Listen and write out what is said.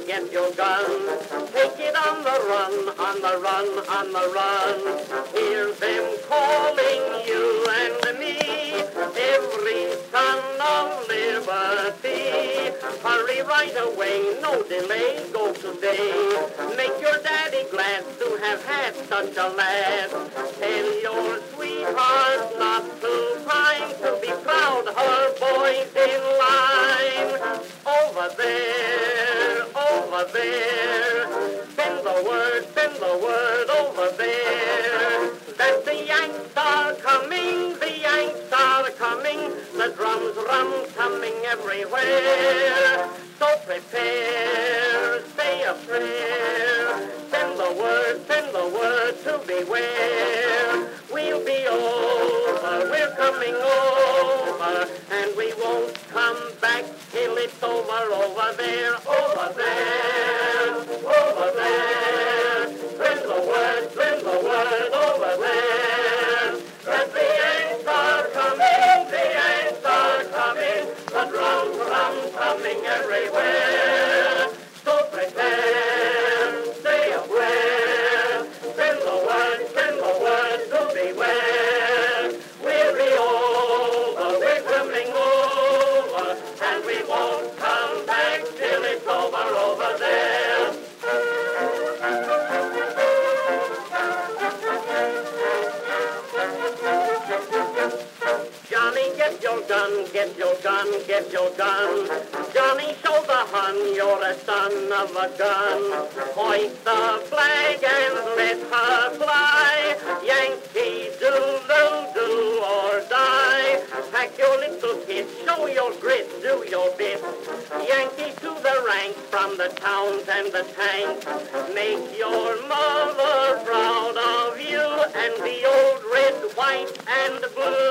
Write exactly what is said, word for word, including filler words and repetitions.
get your gun. Take it on the run, on the run, on the run. Hear them calling you and me, every son of liberty. Hurry right away, no delay, go today. Make your daddy glad to have had such a lad. Tell your sweetheart not to pine, to be proud her boy's in line. Over there, over there, send the word, send the word over there, that the Yanks are coming, the Yanks are coming, the drums rum coming everywhere. So prepare, say a prayer, send the word, send the word to beware. We'll be over, we're coming over, and we won't come back till it's over, over there, over there, over there. Send the word, send the word over there, that the Yanks are coming, the Yanks are coming, the drums rum coming everywhere. So prepare, say a prayer, send the word, send the word to beware. We'll be over, we're coming over, and we won't come back till it's over, over there. Johnny, get your gun, get your gun, get your gun. Johnny, show the Hun you're a son of a gun. Hoist the flag and let her fly. Yankee doodle do or die. Pack your little kit, show your grit, do your bit. Yankee to the ranks, from the towns and the tanks. Make your mother proud of you and the old red, white, and blue.